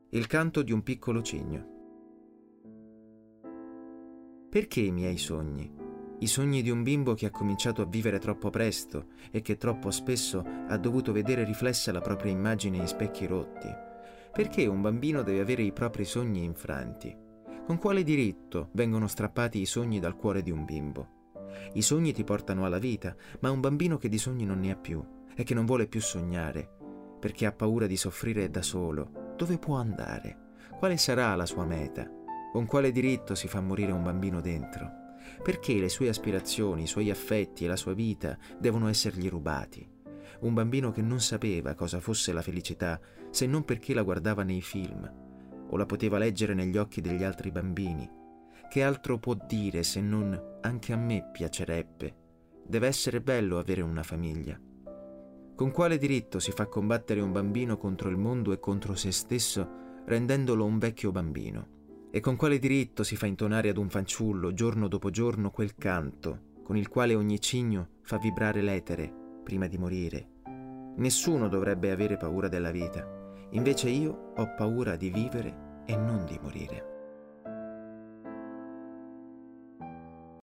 Il canto di un piccolo cigno. Perché i miei sogni? I sogni di un bimbo che ha cominciato a vivere troppo presto e che troppo spesso ha dovuto vedere riflessa la propria immagine in specchi rotti. Perché un bambino deve avere i propri sogni infranti? Con quale diritto vengono strappati i sogni dal cuore di un bimbo? I sogni ti portano alla vita, ma un bambino che di sogni non ne ha più e che non vuole più sognare, perché ha paura di soffrire da solo, dove può andare? Quale sarà la sua meta? Con quale diritto si fa morire un bambino dentro? Perché le sue aspirazioni, i suoi affetti e la sua vita devono essergli rubati? Un bambino che non sapeva cosa fosse la felicità se non perché la guardava nei film o la poteva leggere negli occhi degli altri bambini. Che altro può dire se non anche a me piacerebbe? Deve essere bello avere una famiglia. Con quale diritto si fa combattere un bambino contro il mondo e contro se stesso rendendolo un vecchio bambino? E con quale diritto si fa intonare ad un fanciullo giorno dopo giorno quel canto con il quale ogni cigno fa vibrare l'etere prima di morire? Nessuno dovrebbe avere paura della vita, invece io ho paura di vivere e non di morire.